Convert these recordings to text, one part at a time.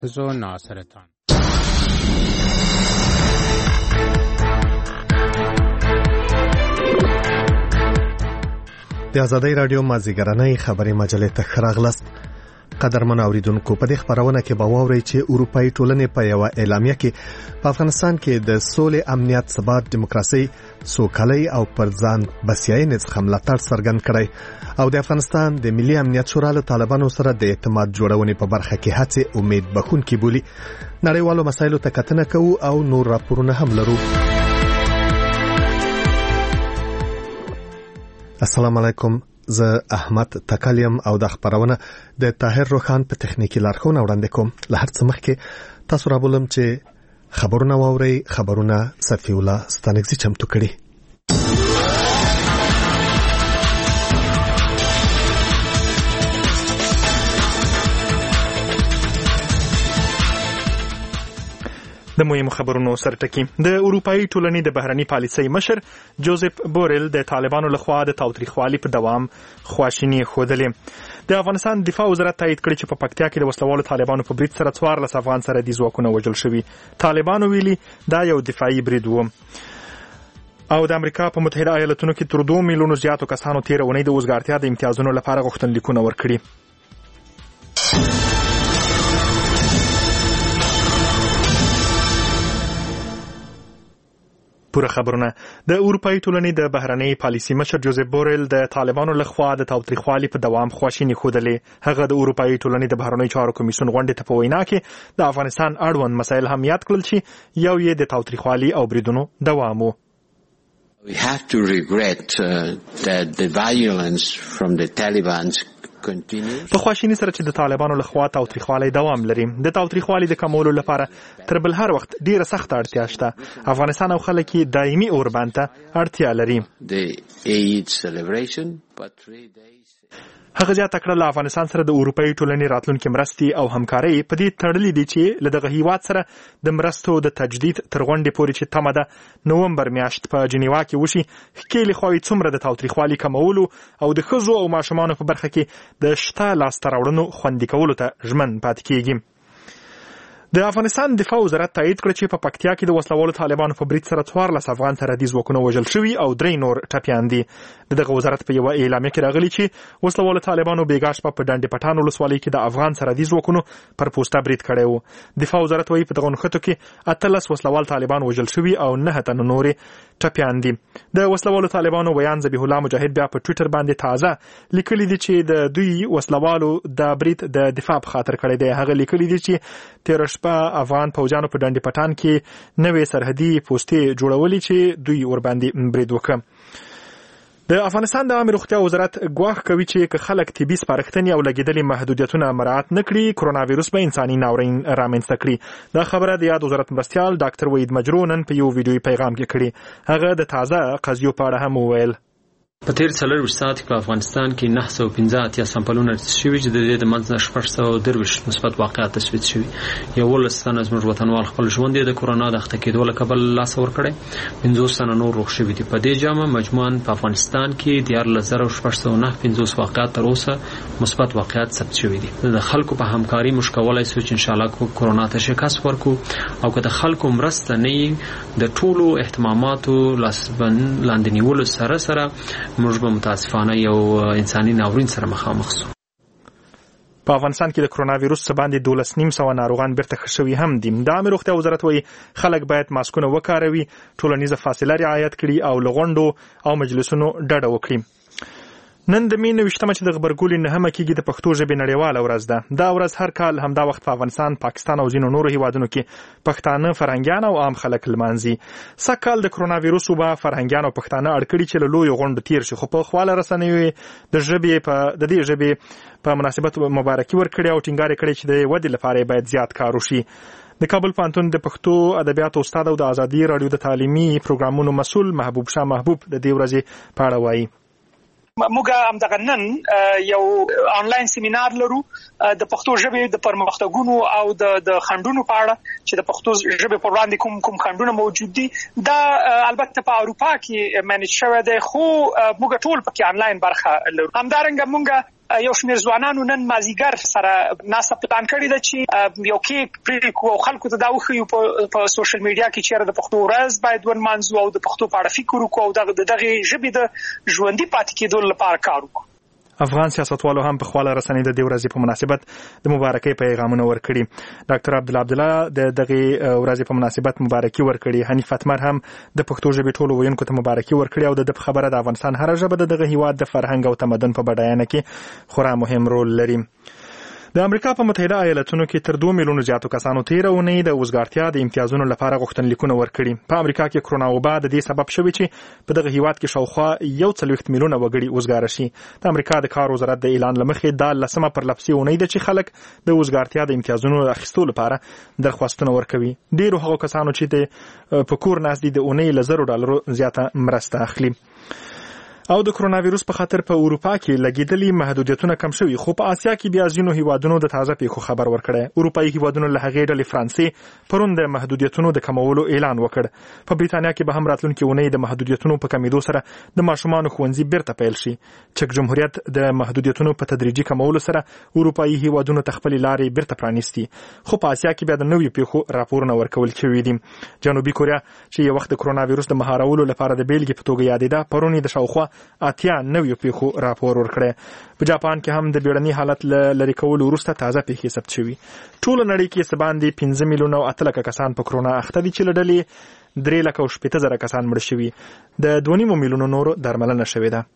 ناصرتان د آزادۍ رادیو مازیګرنۍ خبري مجلې ته ښه راغلاست. قدرمن اوریدونکو، په دې خبرونه کې به واورئ چې اروپایي ټولنې په یوه اعلامیه کې په افغانستان کې د سولې، امنیت، ثبات، دیموکراسي، سوکالۍ او پر ځان بسیاینې څخه ملاتړ څرګند کړی او د افغانستان د ملي امنیت شورا له طالبانو سره د اعتماد جوړونې په برخه کې هڅې امید بښونکې بولي. نړیوالو مسایلو ته کتنه کوو او نور راپورونه هم لرو. السلام علیکم، زه احمد تکلیم او د خبرونه د طاهر روخان په تخنیکی لارښوونه وړاندې کوم. له هر څه مخکې تاسو را بولم چې خبرونه واورئ. خبرونه صفی الله ستانکزی چمتو کړي. د مهمو خبرونو سرټکی. د اروپایي ټولنې د بهرنی پالیسۍ مشر جوزف بورل د طالبانو لخوا د تاوتریخوالي په دوام خواشیني ښودلې. د افغانستان دفاع وزارت تایید کړی چې په پکتیا کې د وسلوالو طالبانو په برید سره 14 افغان سرحدي ځواکونه وژل شوي. طالبانو ویلي دا یو دفاعي برید و. او د امریکا په متحده ایالاتونو کې تر 2 میلیونو زیاتو کسانو تیر اونۍ د وزګارتیا د امتیازونو لپاره غوښتنلیکونه ورکړي. پوره خبرونه. د اروپایي ټولنې د بهرنۍ پالیسۍ مشر جوزف بورل د طالبانو لخوا د تاوتریخوالي په دوام خواشیني ښودلې. هغه د اروپایي ټولنې د بهرنیو چارو کمیسیون غونډې ته په وینا کې د افغانستان اړوند مسایل هم یاد کړل چې یو یې د تاوتریخوالي او بریدونو دوام و. We have to regret that the violence from the Taliban په خواشینی سره چې د طالبانو لخوا تاوتریخوالی دوام لري. د تاوتریخوالي د کمولو لپاره تر بل هر وخت ډیره سخته اړتیا شته. افغانستان او خلک یې دایمي اوربند ته اړتیا لري. هغه زیاته کړه له افغانستان سره د اروپایي ټولنې راتلونکي مرستې او همکارۍ په دې تړلې دي چې له دغه هیواد سره د مرستو د تجدید تر غونډې پورې چې تمه ده نومبر میاشت په جنیوا کې وشي، ښکېلې خواوې څومره د تاوتریخوالي کمولو او د ښځو او ماشومانو په برخه کې د شته لاسته راوړنو خوندي کولو ته ژمن پاتې کېږي. د افغانستان دفاع وزارت تایید کړ چې په پکتیا کې د وسلوالو طالبانو په برید سره 14 افغان سرحدي ځواکونه وژل شوي او 3 نور ټپیان دي. دغه وزارت په یوه اعلامیه کې راغلی چې وسلوالو طالبانو بیګا شپه په ډنډ پټان ولسوالۍ کې د افغان سرحدي ځواکونو پر پوسټه برید کړی و. دفاع وزارت وایي په دغه نښتو کې 18 وسلوال طالبان وژل شوي او 9 تنه نورې ټپیان دي. د وسلوالو طالبانو بیان ذبیح الله مجاهد بیا په ټویټر باندې تازه لیکلی دی چې د دوی وسلوالو د برید د دفاع په خاطر کړی دی. هغه لیکلی دی چې تیر شپه افغان فوجانو په ډنډ پټان کې نوې سرحدي پوسټې جوړولې چې دوی ورباندې برید وکړ. د افغانستان د عامه روغتیا وزارت ګواښ کوي چې که خلک طبي سپارښتنې او لګېدلې محدودیتونه مراعات نه کړي، کرونا ویروس به انساني ناورین رامنځته کړي. دا خبره د یاد وزارت مرستیال ډاکټر وحید مجرو نن په یو ویډیویي پیغام کې کړې. هغه د تازه قضیو په اړه هم وویل. په تیر 4 ساعت کې په افغانستان کې 915 سامپلونه شوي چې د دې د منځ نه 623 مثبت واقعات تثبیت شوي. 11 تنه زموږ وطنوال خپل ژوند د کرونا د اخته کېدو له کبله لاس ورکړی. 50 تنه نور روغ شوي دي. په دې جامه مجموعاً په افغانستان کې 14609 واقعات تر اوسه مثبت واقعات ثبت شوي دي. د خلکو په همکاري موږ کولای شو چې ان شاء الله کرونا ته شکست ورکړو او که د خلکو مرسته نه د ټولو اهتماماتو لاندې نیولو سره موږ به متاسفانه یو انساني ناورین سره مخامخ شو. په افغانستان کې د کرونا ویروس باندې 12,900 ناروغان بیرته ښه شوي هم دي. د عامه روغتیا وزارت وایي خلک باید ماسکونه وکاروي، ټولنیزه فاصله رعایت کړي او له غونډو او مجلسونو ډډه وکړي. نن د مې 29 چې د غبرګولي 9مه کېږي د پښتو ژبې نړیواله ورځ ده. دا ورځ هر کال همدا وخت په افغانستان، پاکستان او ځینو نورو هیوادونو کې پښتانه، فرهنګیان او عام خلک لمانځي. سږکال د کرونا ویروس وبا فرهنګیان او پښتانه اړ کړي چې له لویو غونډو تیر شي، خو په خواله رسنیو د دې ژبې په مناسبت مبارکي ورکړي او ټینګار کړي چې د ودې لپاره باید زیات کار وشي. د کابل پوهنتون د پښتو ادبیاتو استاد او د ازادي رادیو د تعلیمي پروګرامونو مسؤل محبوب شاه محبوب د دې ورځې په اړه وایي. موږ همدغه نن یو آنلاین سیمینار لرو د پښتو ژبې د پرمختګونو او د خنډونو په اړه چې د پښتو ژبې پر وړاندې کوم خنډونه موجود دي. دا البته په اروپا کې منیج شوی دی، خو موږ ټول پکې آنلاین برخه لرو. همدارنګه موږ یو شمېر ځوانانو نن مازیګر سره ناسه پلان کړی ده چې یو کیک پرې کو خلکو ته دا وښیو په سوشل میډیا کې چې د پښتو ورځ باید ونمانځو او د پښتو په اړه فکر وکړو او دغه ژبې د ژوندي پاتې کېدو لپاره کار وکړو. افغان سیاستوالو هم په خپل رسنۍ د دې ورځې په مناسبت د مبارکۍ پیغامونه ورکړي. ډاکټر عبدالله د دغه ورځې په مناسبت مبارکي ورکړي. حنیف اتمر هم د پښتو ژبې ټولو ویونکو ته مبارکي ورکړي او د خبره د افغانستان هر ژبه د دغه هیواد د فرهنګ او تمدن په بډاینه کې خورا مهم رول لري. د امریکا په متحده ایالاتونو کې تر 2 میلیونو زیاتو کسانو تیر اونۍ د وزګارتیا د امتیازونو لپاره غوښتنلیکونه ورکړي. په امریکا کې کرونا وبا د دې سبب شوی چې په دغه هیواد کې شاوخوا 1.3 میلیونه وګړي وزګار شي. د امریکا د کار وزارت د اعلان لمخې دا لسمه پر لپسي اونۍ ده چې خلک د وزګارتیا د امتیازونو اخیستلو لپاره درخواستونه ورکوي. ډیرو هغو کسانو چې په کور ناست دي د اونۍ له $100 زیاته مرسته اخلي. او د کرونا وایروس په خاطر په اروپا کې لګیدلي محدودیتونه کم شوي، خو په آسیا کې بیا ځینو هیوادونو د تازه پیښو خبر ورکړی. اروپایي هیوادونو له هغې ډلې فرانسې پرون د محدودیتونو د کمولو اعلان وکړ. په بریتانیا کې به هم راتلونکي اونۍ د محدودیتونو په کمیدو سره د ماشومانو ښوونځي بیرته پیل شي. چک جمهوریت د محدودیتونو په تدریجي کمولو سره اروپایي هیوادونو ته خپلې لارې بیرته پرانیستي، خو په آسیا کې بیا د نویو پیښو راپورونه ورکول شوي دي. جنوبي کوریا چې یو وخت د کرونا وایروس د مهارولو لپاره د بیلګې په توګه یادېده، پرون د شاوخوا 80 نویو پیښو راپور ورکړی. په جاپان کې هم د بیړني حالت لري کولو وروسته تازه پیښې ثبت شوي. ټول نړۍ کې څه باندې 5 میلیونه او 8 لکه کسان په کرونا اخته دي چې له ډلې 3 لکه او 8 زره کسان مړه شوي. د 2.5 میلیونو نورو درملنه شوې ده.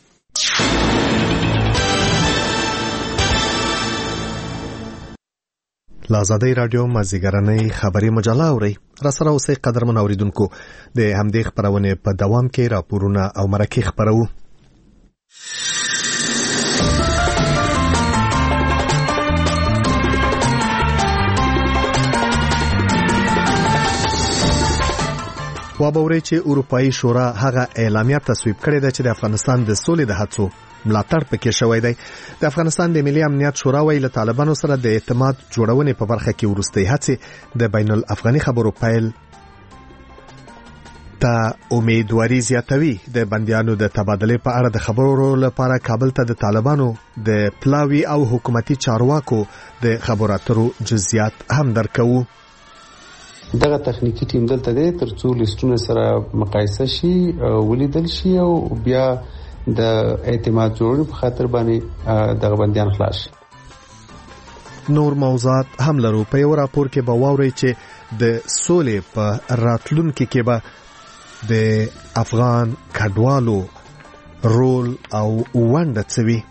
لازادی رادیو مازیګرنۍ خبري مجله اوري. را سره اوسئ قدرمن اوریدونکو، د همدې خبرونه په دوام کې راپورونه او مرکې خبرو. وابوري چې اروپאי شورا هغه اعلامیه تصویب کړې ده چې د افغانستان د سولې د هڅو ملاتړ پکې شوی دی. د افغانستان د ملي امنیت شورا ویل طالبانو سره د اعتماد جوړونې په برخه کې ورستۍ هڅې د بین الافغاني خبرو پیل ته امیدواري زیاتوي. د بندیانو د تبادلې په اړه د خبرو لپاره کابل ته د طالبانو د پلاوي او حکومتي چارواکو د خبرو اترو جزئیات هم درکوو. دغه تخنیکی ټیم دلته دی ترڅو لیستونه سره مقایسه شي، ولیدل شي او بیا د اعتماد جوړولو په خاطر باندې دغه بندیان خلاص شي. نور موضوعات هم لرو. په یو راپور کې به واورئ چې د سولې په راتلونکي کې به د افغان کډوالو رول او ونډه څه وي.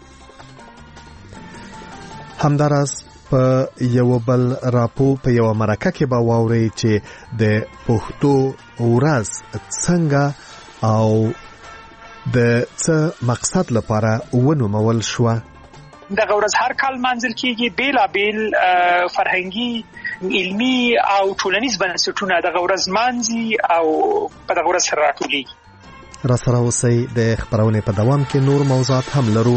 همداراز په یو بل راپور په یو مرکه کې به واورئ چې د پښتو ورځ څنګه او د څه مقصد لپاره ونومول شو. دغه ورځ هر کال منځل کېږي. بیلابیل فرهنګي، علمي او ټولنیز بنسټونه دغه ورځ مانځي او په دغه ورځ سره راټولیږي. را سره اوسئ. د خبرونې په دوام کې نور موضوعات هم لرو.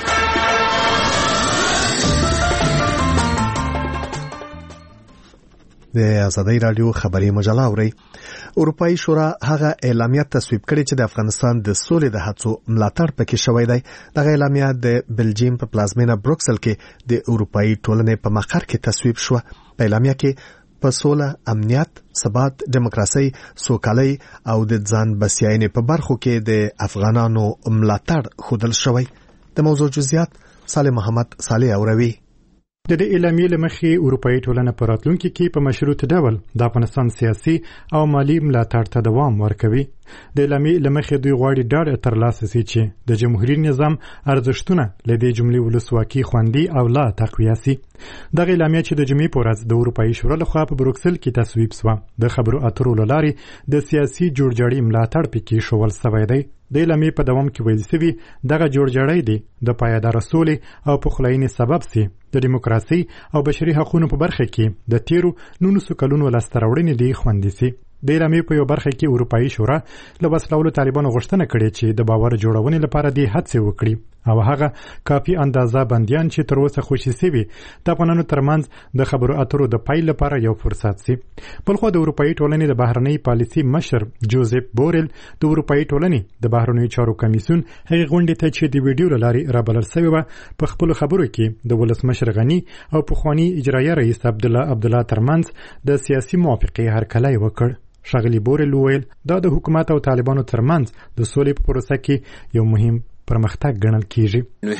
د آزادۍ رادیو خبري مجله اوري. اروپאי شورا هغه اعلامیه تصویب کړې چې د افغانستان د سولې د هڅو ملاتړ پکې شوی دی. دغه اعلامیه د بلجیم په پلازمینه بروکسل کې د اروپאי ټولنې په مقر کې تصویب شو. په اعلامیه کې په سوله، امنیت، ثبات، دیموکراسي، سوکالۍ او د ځان بسیاینې په برخو کې د افغانانو ملاتړ ښودل شوی. د موضوع جزئیات صالح محمد صالح اوروي. د دې اعلامیې لمخې اروپאי ټولنه په راتلونکي کې په مشروط ډول د افغانستان سیاسي او مالی ملاتړ ته دوام ورکوي. د اعلامیې لمخې دوی غواړي ډاډ ترلاسه شي چې د جمهوریت نظام ارزښتونه له دې جملې ولسواکي، خوندي او لا تقویه شي. دغه اعلامیه چې د جمعې په ورځ د اروپאי شورا لخوا په بروکسل کې تصویب شوه، د خبرو اترو له لارې د سیاسي جوړجاړي ملاتړ پکې شول شوی دی. د اعلامیې په دوام کې ویل شوي دغه جوړجاړی دی د پایدار سولې او پخلاینې سبب شي د دیموکراسي او بشري حقوقو په برخه کې د تیرو 19 کلونو لاسته راوړنې دي خوندي شي. د اعلامیې په یو برخه کې اروپایي شورا له وسلوالو طالبانو غوښتنه کړې چې د باور جوړونې لپاره د هڅې وکړي او هغه کافي اندازه بنديان چې تر اوسه خوشي سوي د افغانانو ترمنځ د خبرو اترو د پای لپاره یو فرصت سي. بلخو د اروپایي ټولنې د بهرنۍ پالیسي مشر جوزف بورل د اروپایي ټولنې د بهرنیو چارو کمیسیون هغه غونډې ته چې د ویډیو لاري رابلل شوی و په خپل خبرو کې د ولسمشر غنی او پخوانی اجرایي رئیس عبدالله ترمنځ د سیاسي موافقې هرکلی وکړ. ښاغلي بورل وویل دا د حکومت او طالبانو ترمنځ د سولې په پروسه کې یو مهم پرمختګ ګڼل کیږي.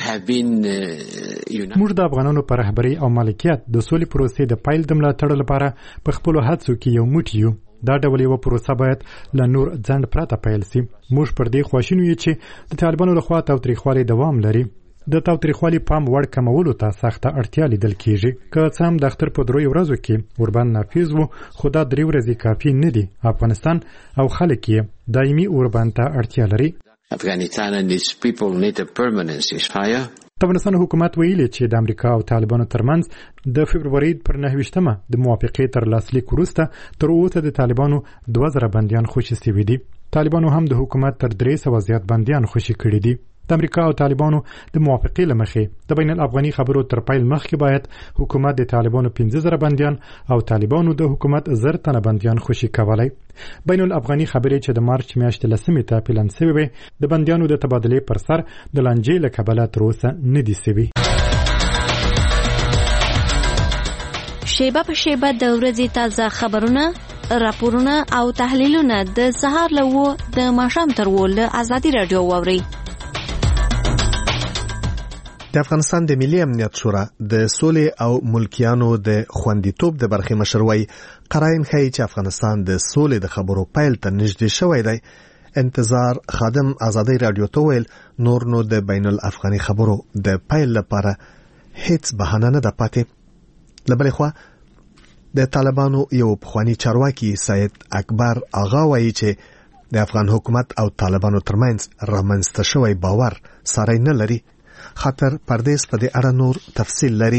موږ د افغانانو پر رهبري او مالکیت د سولې پروسې د پایل د ملاتړ لپاره په خپل هڅو کې یو موټی یو. دا ډول یو پروسه باید له نور ځند پرته پیل شي. موږ پر دې خواشینو یو چې د طالبانو لخوا تاوتریخوالي دوام لري. د تاوتریخوالي پام وړ کمولو ته سخته اړتیا لیدل کیږي. که څه هم د اختر په 3 ورځو کې اوربند نافذ وو خو دا 3 ورځې کافي نه دي. افغانستان او خلک یې دایمي اوربند ته اړتیا لري. Afghanistan and its people need a permanent ceasefire. افغانستان حکومت ویلي چې د امریکا او طالبانو ترمنځ د فبرवरी پر 29مه د موافقې تر لاسلیک وروسته تر اوسه د طالبانو 2000 بنديان خوشي سوي دي. طالبانو هم د حکومت تر 300 زیات بنديان خوشي کړي دي. د امریکا او طالبانو د موافقې لمخې د بین الافغاني خبرو تر پایل مخکې باید حکومت د طالبانو 15000 بنديان او طالبانو د حکومت 1000 تنه بنديان خوشي کولای. بین الافغاني خبرې چې د مارچ میاشتې لسمې ته پلان شوی وي د بنديانو د تبادلې پر سر د لانجې له کبله تر اوسه نه دي شوي. شیبه په شیبه د ورځې تازه خبرونه، راپورونه او تحلیلونه د سهار له د ماښام تر له ازادي رادیو واوري. د افغانستان د ملي امنیت شورا د سولې او ملکیانو د خوندیتوب د برخې مشروي قراین ښیي چې افغانستان د سولې د خبرو پیل ته نږدې شوی دی. انتظار خادم ازادي رادیو ته ویل نور نو د بین الافغاني خبرو د پیل لپاره هیڅ بهانه نه ده پاتې. لبلې خوا د طالبانو یو پخوانی چارواکي سید اکبر آغا وایي چې د افغان حکومت او طالبانو ترمنځ رامنځته شوی باور ساری نه لري. خاطر پردیس په دې اړه نور تفصیل لري.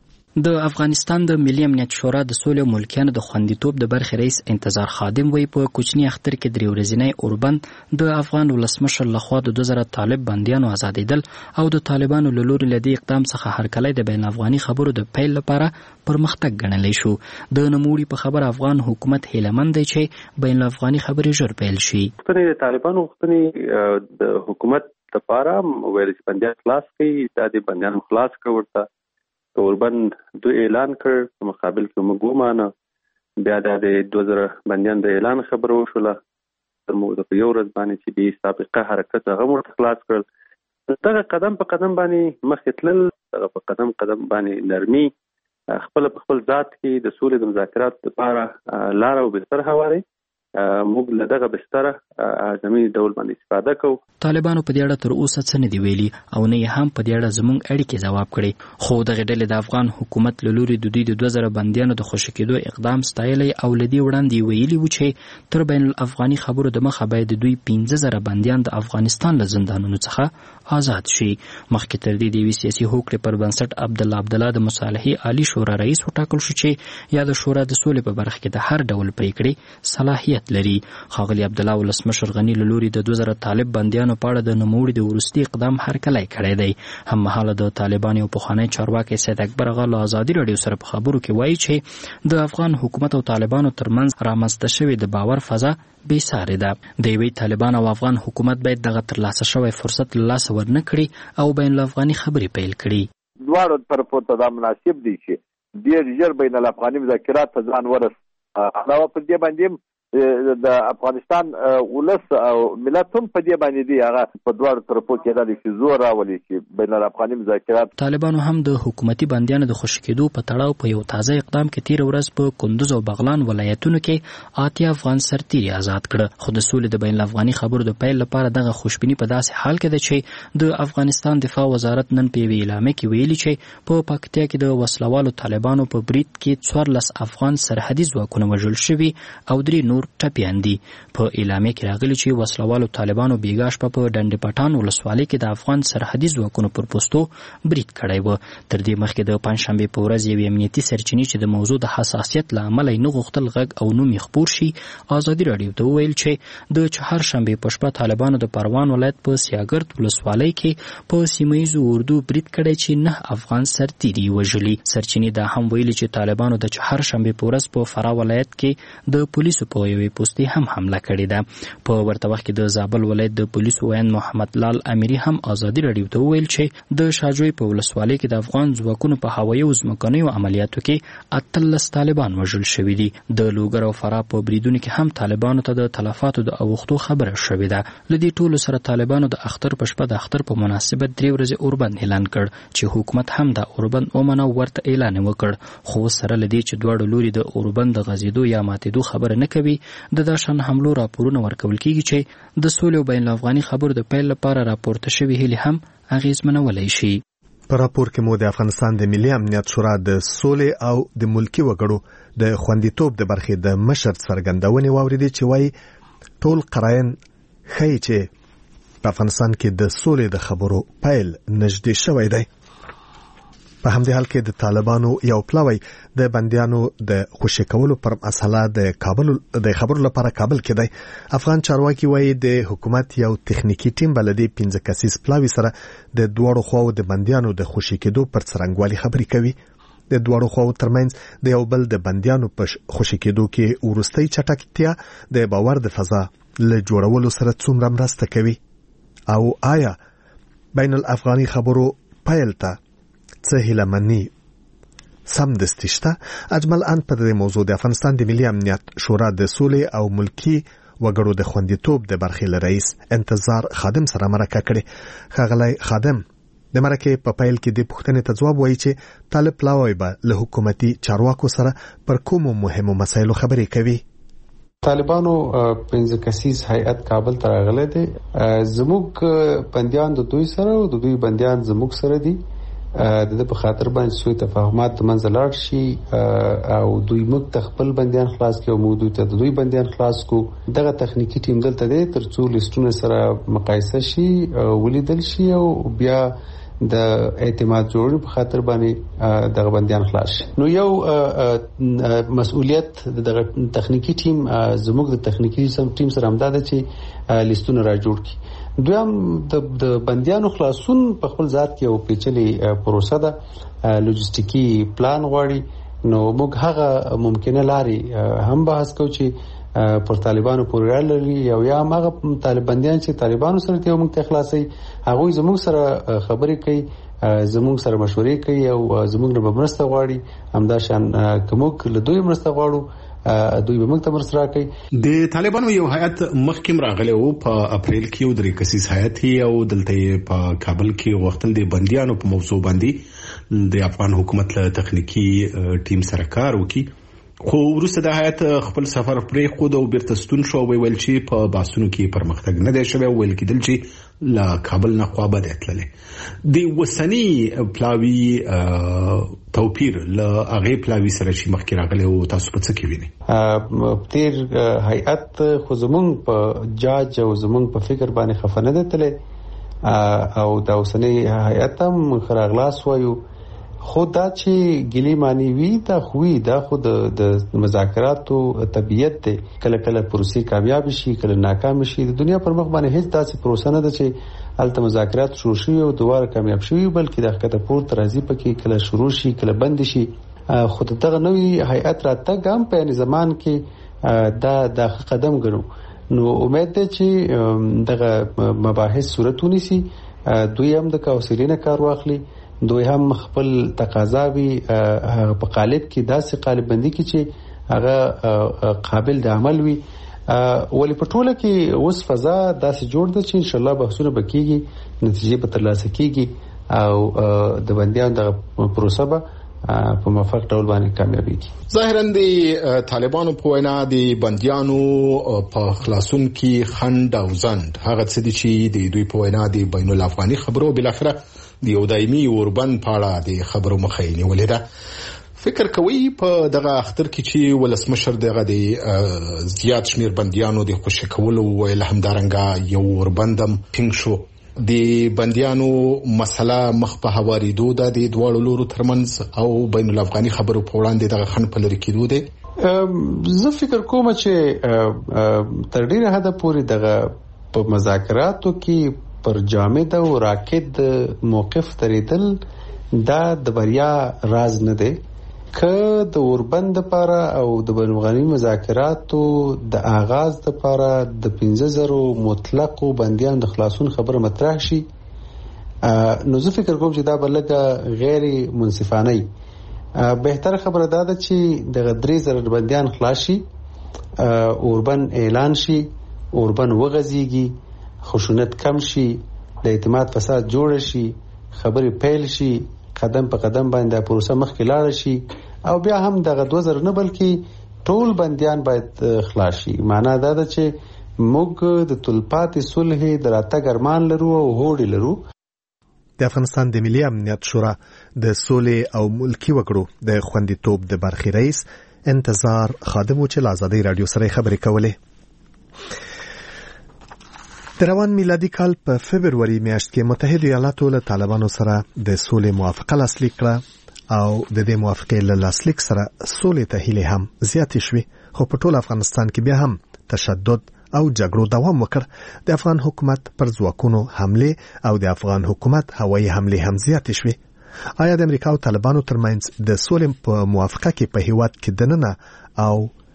د افغانستان د ملي امنیت شورا د سولې او ملکیانو د خوندیتوب د برخې رئیس انتظار خادم وی په کوچنی اختر کې 3 ورځې اوربند د افغان ولسمشر لخوا د 2000 طالب بنديانو آزادیدل او د طالبانو له لوري لدی اقدام څخه هرکلی د بین افغاني خبرو د پیل لپاره پرمختګ ګڼلی شو. د نموړي په خبر افغان حکومت هیلمند دی چې بین افغاني خبرې ژر پیل شي. د طالبانو غوښتنې د حکومت لپاره ویل چې بندیان خلاص کړي، د بندیان خلاص کړ اوربند دو اعلان کړ په مقابل کې موږ ومانه بیا د 2000 بندیان د اعلان خبر وشوله موږ د یو ورځ باندې چې د سابقه حرکت هغه مو خلاص کړل. دغه قدم په قدم باندې مخکې تلل، دغه په قدم باندې نرمي خپل ذات کې د سولې د مذاکرات لپاره لار او بستر هواري موږ له دغه بستر زمینی ډول باندې استفاده کوو. طالبانو په دې اړه تر اوسه څه نه دی ویلي او نه هم په دې اړه زموږ اړیکې ځواب کړي. خو دغه ډلې د افغان حکومت له لوري د دوی د 2000 بندیانو د خوشي کېدو اقدام ستایلی او لدی وړاندې ویلي و چې تر بین الافغاني خبرو د مخه باید دوی 15000 بندیان د افغانستان له زندانونو څخه آزاد شي. مخکې تر دې د سیاسي هوکړې پر بنسټ عبدالله د مصالحې عالی شورا رئیس وټاکل شو چې یا د شورا د سولې په برخه کې د هر ډول پریکړې صلاحیت لري. ښاغلي عبدالله ولسمشر غنی له لوري د 2000 طالب بندیانو په اړه د نوموړي د وروستي اقدام هرکلی کړی دی. هم مهاله د طالبان یو پخوانی چارواکي سید اکبر آغا له ازادي رادیو سره په خبرو کې وایي چې د افغان حکومت او طالبانو ترمنځ رامنځته شوې د باور فضا بې ساري ده. د یوې طالبان او افغان حکومت باید دغه ترلاسه شوی فرصت له لاسه ورنه کړي او بین الافغاني خبرې پیل کړي. دواړو طرفو ته دا مناسب دی چې ډېر ژر بین الافغاني مذاکرات ته ځان ورس. علاوه پر دې باندې د افغانستان ولس او ملت هم په دې باندې دی هغه په دواړو طرفو کې دا د زور راولي چې بین الافغاني مذاکرات. طالبانو هم د حکومتي بندیانو د خوشي کېدو په تړاو په یو تازه اقدام کې 13 ورځ په کندوز او بغلان ولایتونو کې 80 افغان سرتیري آزاد کړ. خو د سولې د بین الافغاني خبرو د پیل لپاره دغه خوشبیني په داسې حال کې ده چې د افغانستان دفاع وزارت نن په اعلامیه کې ویلي چې په پکتیا کې د وسلوالو طالبانو په برید کې 14 افغان سرحدي ځواکونه وژل شوي او 3 نور ټپیان دي. په اعلامیه کې راغلي چې وسلوالو طالبانو بیګا شپه په ډنډ پټان ولسوالۍ کې د افغان سرحدي ځواکونو پر پوستو برید کړی و. تر دې مخکې د پنځشنبې په ورځ یوې امنیتي سرچینې چې د موضوع د حساسیت له امله یې نه غوښتل غږ او نوم یې خپور شي ازادي راډیو ته وویل چې د چهارشنبې په شپه طالبانو د پروان ولایت په سیاګرد ولسوالۍ کې په سیمه ییزو اردو برید کړی چې 9 افغان سرتیري وژلي. سرچینې دا هم ویلي چې طالبانو د چهارشنبې په ورځ په فراه ولایت کې د پولیسو په یوې پوستې هم حمله کړې ده. په ورته وخت کې د زابل ولایت د پولیسو وین محمد لال اميري هم ازادي راډیو ته ویل چې د شاجوی په ولسوالۍ کې د افغان ځواکونو په هوایي او ځمکنیو عملیاتو کې 18 طالبان وژل شوي دي. د لوګر او فراه په بریدونو کې هم طالبانو ته د تلفاتو د اوښتو خبره شوې ده. لدې ټولو سره طالبانو د اختر په شپه د اختر په مناسبت 3 ورځې اوربند اعلان کړ چې حکومت هم د اوربند ومنه ورته اعلان وکړ. خو سره لدې چې دواړو لوري د اوربند د غزیدو یا ماتېدو خبره نه کوي د داشن حملو راپورونه ورکول کیږي چې د سولې او بین الافغاني خبرو د پیل لپاره راپورته شوی هلي هم اغیزمنولای شي. په راپور کې مو د افغانستان د ملي امنیت شورا د سولې او د ملکی وګړو د خوندیتوب د برخې د مشر څرګندونې واوریدي چې وايي ټول قراین ښیي چې په افغانستان کې د سولې د خبرو پیل نږدې شوی دی. په همدې حال کې د طالبانو یو پلاوی د بندیانو د خوشی کولو پر مسله د خبرو لپاره کابل کې دی. افغان چارواکي وایي د حکومت یو تخنیکی ټیم بلدي 15 کسیز پلاوی سره د دوړو خواو د بندیانو د خوشی کېدو پر څرنګوالي خبرې کوي. د دوړو خواو ترمنځ د یو بل د بندیانو په خوشی کېدو کې ورستۍ چټکتیا د باور د فضا له جوړولو سره څومره مرسته کوي او آیا بین الافغاني خبرو پیل ته څه هیلمنی سم دستشته. اجمل ان په دې موضوع د افغانستان د ملي امنیت شورا د سولې او ملکی وګړو د خوندیتوب د برخې له رئیس انتظار خادم سره مرکه کړې. ښاغلی خادم د مرکې په پیل کې د پوښتنې ته ځواب وایي چې طالب پلاوی به له حکومتي چارواکو سره پر کومو مهمو مسایلو خبرې کوي. طالبانو 15 کسیز هیئت کابل ته راغلی دی. زموږ بندیان د دوی سره او د دوی بندیان زموږ سره دي. د په خاطر باندې سوی تفاهمات د منځ لاړ شي او دوی موږ ته خپل بندیان خلاص کړي او موږ دوی ته د دوی بندیان خلاص کو. دغه تخنیکی ټیم دلته دی ترڅو لیستونه سره مقایسه شي ولیدل شي او بیا د اعتماد جوړولو په خاطر باندې دغه بندیان خلاص شي. نو یو مسؤلیت دغه تخنیکی ټیم زموږ د تخنیکی ټیم سره همدا ده چې لیستونه را جوړ کړي. دویم د بندیانو خلاصون په خپل ذات کې یو پیچلې پروسه ده، لوجستیکي پلان غواړي. نو موږ هغه ممکنه لارې هم بحث کوو چې پر طالبانو پورې لري او یا هغه طالباندیان چې طالبانو سره ته موږ ته خلاصي هغه زموږ سره خبرې کوي، زموږ سره مشورې کوي او زموږ نه مرسته غواړي. همدا شان کومک له دوی مرسته غواړو دوی به موږ ته مرسته راکړي. د طالبانو یو هیئت مخکې راغلی و په اپریل کې یو 3 کسیز هیئت او دلته په کابل کې وختل د بندیانو په موضوع باندې د افغان حکومت له تخنیکی ټیم سره کار وکړي. خو وروسته د هیئت خپل سفر پرې خود او بیرته ستون شو ویل چې په باسونو کې پرمختګ نه دی شوی، ویل کېدل چې لا کابل نه خوا بده تللې. د وسنی پلاوی توپیر له هغه پلاوی سره چې مخکې راغلی او تاسو په څه کې وینئ؟ تیر هیئت خو زمونږ په جاج او زمونږ په فکر باندې خفه نه دی تللی او د وسنی هیئت هم خراغلاس وایو. خو دا چې ګلی معنی وی دا خوې دا خود د مذاکراتو طبيعت دی. کله کله پروسې کامیاب شي کله ناکام شي. د دنیا پر مخ باندې هیڅ داسې پروسه نه ده چې الته مذاکرات شروع شي او دوباره کامیاب شي، بلکې د حقیقت پور ترازی پکې کله شروع شي کله بند شي. خود دغه نوې هیئت راتګ هم په نظام کې دا قدم ګڼو. نو امید ده چې دغه مباحث صورت ونیسي، دوی هم د حوصلې نه کار واخلي، دوی هم خپل تقاضاوي په قالب کې داسې قالب بندي کې چې هغه قابل د عمل وي. ولی په ټوله کې اوس فضا داسې جوړ ده چې ان شاء الله بحثونه بکیږي، نتیجې به ترلاسه کیږي او د بندیانو د پروسه به په موافق ډول باندې کامیابیږي. ظاهرا د طالبانو په وینا د بندیانو په خلاصون کې خند او زند هغه څه دي چې د دوی په وینا د بین الافغاني خبرو بل اخره د یو دایمي اوربند پاړه د خبرو مخې نیولې ده. فکر کوي په دغه اختر کې چې ولسمشر دغه د زیات شمیر بنديانو د خوشی کولو ویل همدارنګه یو وربندم پینګ شو د بنديانو مسله مخ په هواریدو د دوه لورو ترمنځ او بین الافغاني خبرو په وړاندې دغه خن په لری کېدو دي. زه فکر کوم چې تر ډیره حد پورې دغه په مذاکراتو کې پر جامد او راکد موقف تریدل دا د بریا راز نه دی. که د اوربند لپاره او د بین الافغاني مذاکراتو د آغاز لپاره د 15000 مطلق بنديان د خلاصون خبره مطرح شي نو زه فکر کوم چې دا بلګه غیر منصفانه وي. بهتر خبره ده چې د 3000 بنديان خلاص شي، اوربند اعلان شي، اوربند وغځيږي، خشونت کم شي، د اعتماد فساد جوړ شي، خبرې پیل شي، قدم په قدم باندې پروسه مخکې لاړ شي او بیا هم دغه 2000 نه بلکې ټول بنديان باید خلاص شي. معنا دا ده چې موږ د تلپاتې صلح د راتګ ارمان لرو او هوډ لرو. د افغانستان د ملي امنیت شورا د سولې او ملکی وګړو د خوندیتوب د برخې رئیس انتظار خادم چې لازادي رادیو سره خبرې کولې. د روان میلادي کال په فبروري میاشت کې متحده ایالاتو له طالبانو سره د سولې موافقه لاسلیک کړه او د دې موافقې له لاسلیک سره سولې ته هیله هم زیاتې شوې، خو په ټول افغانستان کې بیا هم تشدد او جګړو دوام وکړ. د افغان حکومت پر ځواکونو حمله او د افغان حکومت هوایي حمله هم زیاتې شوې. آیا د امریکا او طالبانو ترمنځ د سولې په موافقه کې په هیواد کې دننه او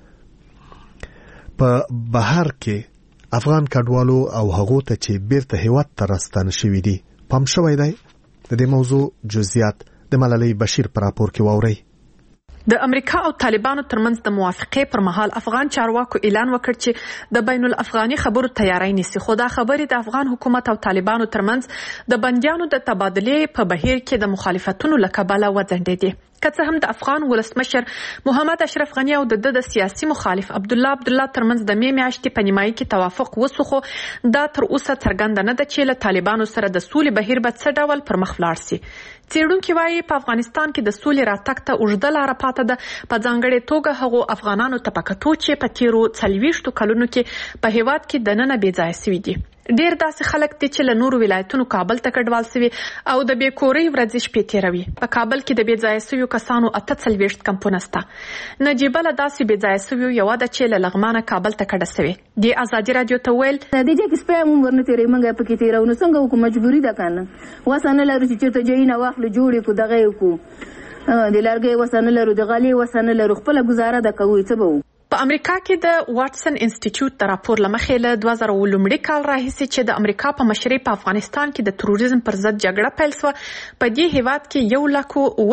په بهر کې افغان کډوالو او هغو ته چې بیرته هیواد ته راستانه شوي دي پام شوی دی؟ د دې موضوع جزئیات د ملالۍ بشیر پر راپور کې واورئ. د امریکا او طالبانو ترمنځ د موافقې پر مهال افغان چارواکو اعلان وکړ چې د بین الافغاني خبرو تیاری نیسي، خو دا خبرې د افغان حکومت او طالبانو ترمنځ د بنديانو د تبادلې په بهیر کې د مخالفتونو له کبله وځنډېدې. که څه هم د افغان ولسمشر محمد اشرف غنی او د سیاسي مخالف عبدالله ترمنځ د می میاشتې په نیمایي کې توافق وسو، خو دا تر اوسه څرګنده نه ده چې له طالبانو سره د سولې بهیر به څه ډول پر مخ ولاړ سي. څېړونکي وایي په افغانستان کې د سولې راتګ ته اوږده لاره پاته ده، په ځانګړې توګه هغو افغانانو ته په کتو چې په تیرو 40 کلونو کې په هیواد کې دننه بې ځایه سوي دي. ډیر داسې خلک دي چې له نورو ولایتونو کابل ته کډوال سوي او د بې کورۍ ورځې شپې تیروي. په کابل کې د بې ځایه سویو کسانو 48 کمپونه شته. نجیبه له داسې بې ځایه سویو یوه ده چې له لغمانه کابل ته کډه سوې. د ازادي رادیو ته ویل د دې کې سپی هم ورنه تیرې موږ پکې تیرو، نو څنګه وکړو؟ مجبوري ده که نه؟ وسه نه لرو چې چېرته جایونه واخلو جوړې کړو دغه یې کړو، د لرګۍ وسه نه لرو، د غالۍ وسه نه لرو، خپله ګزاره ده کوو، څه به وکړو؟ په امریکا کې د واټسن انسټیټیوټ د راپور له مخې له 2000 کال راهیسې چې د امریکا په مشرۍ په افغانستان کې د تروریزم پر ضد جګړه پیل شوه، په دې هیواد کې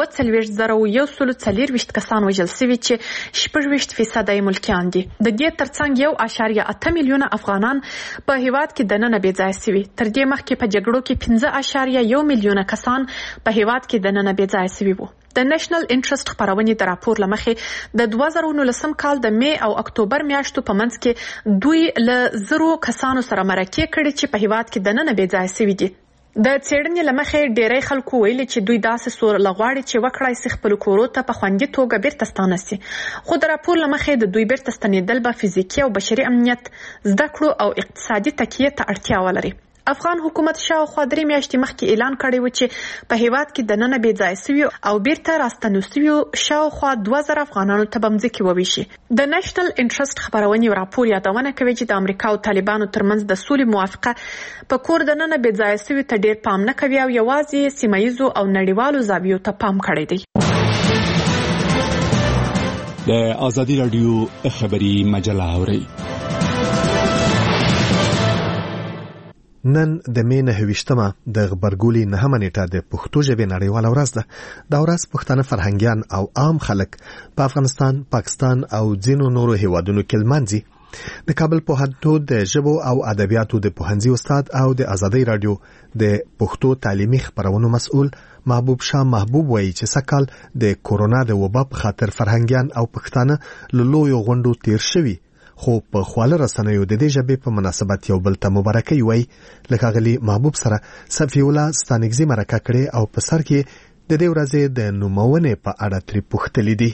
1,43,140 کسان وژل شوي چې 60% یې ملکیان دي. د دې ترڅنګ 1.8 میلیونه افغانان په هیواد کې دننه بې ځایه شوي. تر دې مخکې په جګړو کې 5.1 میلیونه کسان په هیواد کې دننه بې ځایه شوي وو. د نېشنل انټرست خبرونې د راپور له مخې د 2019 کال د می او اکتوبر میاشتو په منځ کې دوی له 0 کسانو سره مرکه کړې چې په هیواد کې دننه بې ځایه شوي دي. د څېړنې له مخې ډېری خلکو ویلي چې دوی داسې سور لغواړي چې وکړای سي خپل کورو ته په خوندي توګه بیرته ستانه سي، خو د راپور له مخې د دوی بیرته ستنېدل به فزیکي او بشري امنیت، زده کړو او اقتصادي تکیې ته اړتیا ولري. افغان حکومت شاوخوا 3 میاشتې مخکې اعلان کړی و چې په هیواد کې دننه بې ځایه سوي او بیرته راستنو سوي شاوخوا 2000 افغانانو ته به مځکې وویشي. د نېشنل انټرست خبرونې راپور یادونه کوي چې د امریکا او طالبانو ترمنځ د سولې موافقه په کور دننه بې ځایه سوي ته ډیر پام نه کوي او یوازې سیمایزو او نړیوالو زاویو ته پام کړی دی. د ازادي رادیو خبري مجله اوري. نن د می 29 د غبرګولي 9 نیټه د پښتو ژبې نړیواله ورځ ده. دا ورځ پښتانه فرهنګیان او عام خلک په افغانستان، پاکستان او ځینو نورو هیوادونو کې لمانځي. د کابل پوهنتون د ژبو او ادبیاتو د پوهنځي استاد او د ازادي رادیو د پښتو تعلیمي خبرونو مسؤل محبوب شاه محبوب وایي چې سکهال د کورونا د وبا په خاطر فرهنګیان او پښتانه له لویو غونډو تیر شوي، خو په خواله رسنیو د دې ژبې په مناسبت یو بل ته مبارکي وایي. لکه غلی محبوب سره صفی الله ستانګزي مرکه کړي او په سر کې د دې ورځې د نومونې په اړه ترې پوښتلي دي.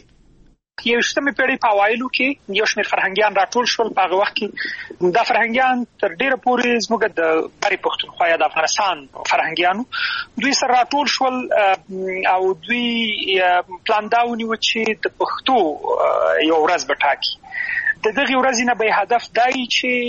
یو شتمه پیړۍ په اوایلو کې یو شمېر فرهنګیان راټول شول. په هغه وخت کې دا فرهنګیان تر ډیره پورې زموږ د بری پښتونخوا یا د افغانستان فرهنګیانو دوی سره راټول شول او دوی پلان دا ونیو چې د پښتو یو ورځ به ټاکي. د دغه ورځې نه به هدف دی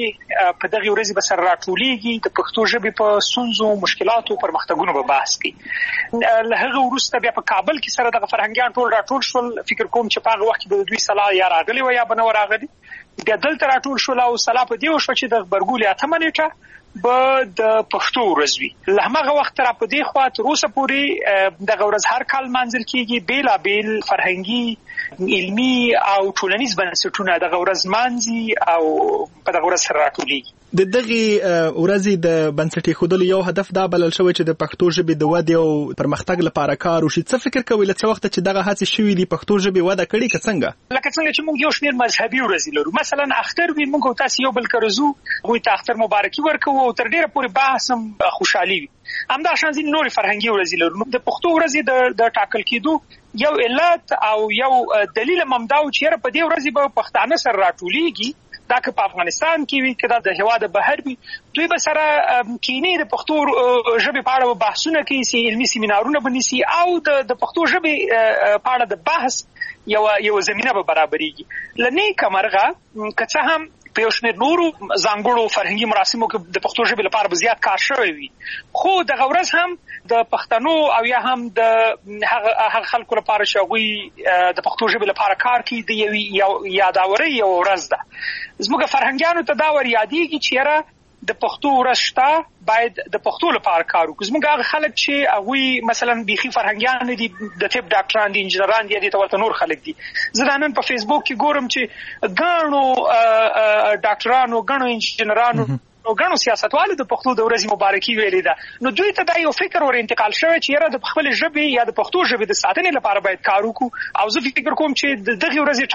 چې په دغه ورځې به سره راټولېږي د پښتو ژبې په ستونزو مشکلاتو پرمختګونو به بحث کوي. له هغه وروسته بیا په کابل کې سره دغه فرهنګیان ټول راټول شول. فکر کوم چې په هغه وخت کې به دوی سلا یا راغلي و یا به نه راغلي. بیا دلته راټول شول او سلا په دې وشو چې د غبرګولي 8 نیټه به د پښتو ورځ وي. له هغه وخت را په دې خوا تر اوسه پورې دغه ورځ هر کال منځل کېږي. بیلابیل فرهنګي علمي او ټولنیز بنسټونه دغه ورځ مانځي او په دغه ورځ سره راټولېږي. د دغه ورځې د بنسټ ایښودلو یو هدف دا بلل شوی چې د پښتو ژبې د ودې او پرمختګ لپاره کار وشي. څه فکر کوئ له څه وخت چې دغه هڅې شوې دي پښتو ژبې وده کړې که څنګه؟ لکه څنګه چې موږ یو شمېر مذهبي ورځې لرو. مثلا اختر وي، موږ تاسو یو بل کرزو هغوی ته اختر مبارکي ورکوو او تر ډیره پورې بحث هم خوشحالي وي. همدا شان ځینې نورې فرهنګي ورځې لرو. د پښتو ورځې د ټاکل کېدو یو علت او یو دلیل ممدا و چې په دې ورځې به پښتانه سره راټولېږي. دا که په افغانستان کې وي که دا د هېواد بهر وي، دوی به سره کینی د پښتو ژبې په اړه بحثونه کوي، علمي سیمینارونه به نیسي او د پښتو ژبې په اړه د بحث یو زمینه به برابرېږي. له نیکه مرغه که څه هم په یو شمېر نورو ځانګړو فرهنګي مراسمو کې د پښتو ژبې لپاره به زیات کار شوی وي، خو دغه ورځ هم د پښتنو او یا هم د هغه خلکو لپاره چې هغوی د پښتو ژبې لپاره کار کوي د یوې یاداورۍ یو ورځ ده. زموږ فرهنګیانو ته دا ور یادېږي چې یاره د پښتو ورځ شته، باید د پښتو لپاره کار وکړو. زموږ هغه خلک چې هغوی مثلا بیخي فرهنګیان دي، د طب ډاکټران دي، انجینران دي، دې ته ورته نور خلک دي. زه دا نن په فیسبوک کې ګورم چې ګڼو ډاکټرانو، ګڼو انجینرانو، ګڼو سیاستوالو د پښتو د ورځې مبارکي ویلې ده. نو دوی ته دا یو فکر ور انتقال شوی چې یاره د خپل ژبې یا د پښتو ژبې د ساتنې لپاره باید کار وکړو. او زه فکر کوم چې د دغه ورځې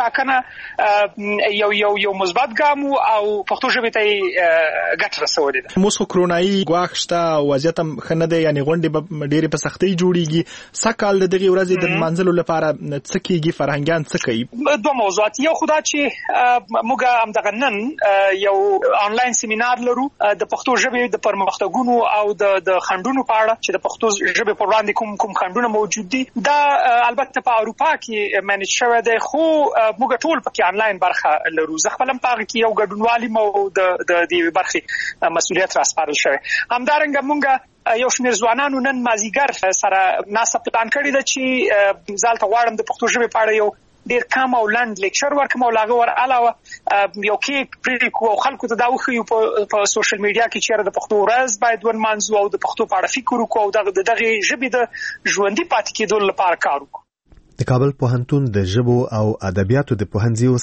ټاکنه یو مثبت ګام او پښتو ژبې ته ګټه رسولې ده. موږ کرونایي ګواښ شته او وضعیت هم ښه نه دی، یعنې غونډې به ډېرې په سختۍ جوړېږي. سږ د دغې ورځې د لمانځلو لپاره څه کېږي؟ فرهنګیان څه کوي؟ دوه موضوعات. یو خو دا چې موږ همدغه نن یو آنلاین سیمینار لرو د پښتو ژبې د پرمختګونو او د خنډونو په اړه چې د پښتو ژبې پر وړاندې کوم خنډونه موجود دي. دا البته په اروپا کې مانج شوی دی، خو موږ ټول پکې آنلاین برخه لرو. زه خپل هم په هغه کې یو ګډونوالي مو د دې برخې مسؤلیت راسپارل شوی. همدارنګه موږ یو شمېر ځوانانو نن مازیګر سره ناسه پلان کړې ده چې زه هلته غواړم د پښتو ژبې په اړه یو ډیر کم او لنډ لیکچر ورکوم او لاغه ور علاوه یو کیک پریکو او خلکو ته دا وخیو په سوشل میډیا کې چې د پښتو ورځ باید ونمانځو او د پښتو په اړه فکر وکړو او دغه ژبې د ژوندۍ پاتې کېدو لپاره کار وکړو. د کابل پوهنتون د ژبو او ادبیاتو د پوهنځي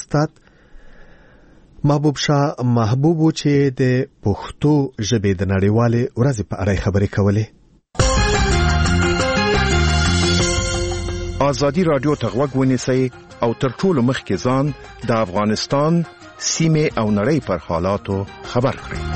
استاد محبوب شاه محبوب چې د پښتو ژبې د نړیوالې ورځې په اړه خبرې کولې. آزادی رادیو ته غوږ ونیسئ او تر ټولو مخکې ځان د افغانستان سیمې او نړۍ پر حالاتو خبر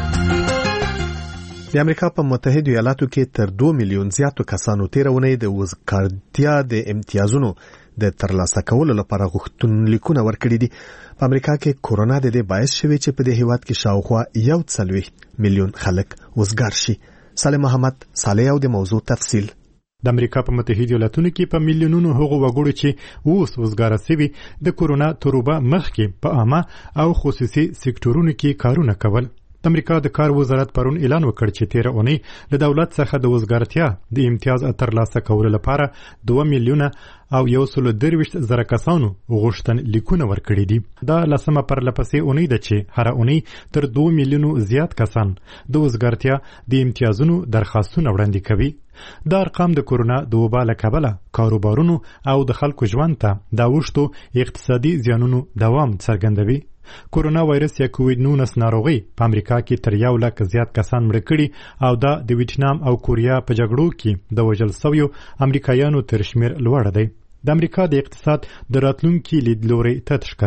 کړئ. د امریکا په متحده ایالاتو کې تر 2 میلیون زیاتو کسانو تیرونې د وزګارتیا د امتیازونو د ترلاسه کولو لپاره غوښتنلیکونه ورکړي دي. په امریکا کې کورونا د دې باعث شوی چې په دې هیواد کې شاوخوا 1 میلیون خلک وزګار شي. سالم محمد صالح او د موضوع تفصیل. د امریکا په متحده ایالاتونو کې په میلیونونو هغو وګړو چې اوس وزګار شوي د کورونا تروبه مخکې په عامه او خصوصي سکتورونو کې کارونه کول. د امریکا د کار وزارت پرون اعلان وکړ چې 13 اونۍ له دولت څخه د وزګارتیا د امتیاز ترلاسه کولو لپاره 2 میلیونه او 123 کسانو غوښتنلیکونه ورکړي دي. دا لسمه پرلپسې اونۍ ده چې هر اونۍ تر 2 میلیونو زیات کسان د وزګارتیا د امتیازونو درخواستونه وړاندې کوي. دا ارقام د کورونا د وبا له کبله کاروبارونو او د خلکو ژوند ته د اوښتو اقتصادي زیانونو دوام څرګندوي. کورونا وایرس یا کووید-19 ناروغي په امریکا کې تر 1 لک زیات کسان مړه کړي او دا د ویتنام او کوریا په جګړو کې د وژل شویو امریکایانو تر شمیر لوړ دی. د امریکا د اقتصاد د راتلونکي لیدلوري ته ښکاري.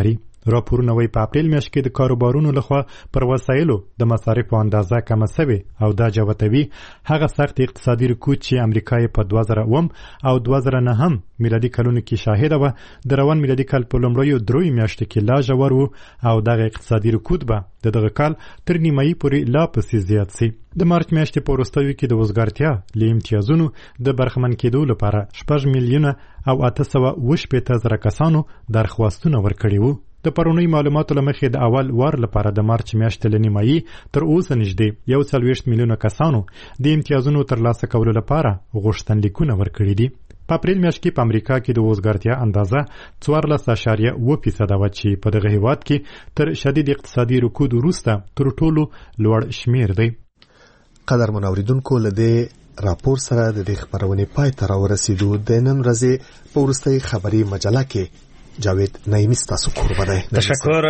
راپورونه وايي په اپریل میاشت کې د کاروبارونو لخوا پر وسایلو د مصارفو اندازه کمه شوې او دا جوتوي هغه سخت اقتصادي رکود چې امریکا په 2009 او 2009 میلادي کلونو کې شاهد و د روان میلادي کال په لومړیو 3 میاشتو کې لا ژور و او دغه اقتصادي رکود به دغه کال تر نیمایي پورې لا پسې زیات سي. د مارچ میاشتې په وروستیو کې د وزګارتیا له امتیازونو د برخمن کېدو لپاره 6 میلیونه او 880 کسانو درخواستونه ورکړي وو. د پرونی معلوماتو لمخې د اول وار لپاره د مارچ میاشتې له نیمایي تر اوسه نږدې 140 میلیونه کسانو د امتیازونو ترلاسه کولو لپاره غوښتنلیکونه ورکړي دي. په اپریل میاشت کې په امریکا کې د وزګارتیا اندازه 14.2% و چې په دغه هیواد کې تر شدید اقتصادي رکود وروسته تر ټولو لوړ شمیر دی. قدر منوریدونکو لده راپور سره د دې خبرونې پای ته راورسېدو. د نن ورځې په وروستۍ خبري مجله کې جاوید نعیمی ستاسو کوربه دی. تشکر.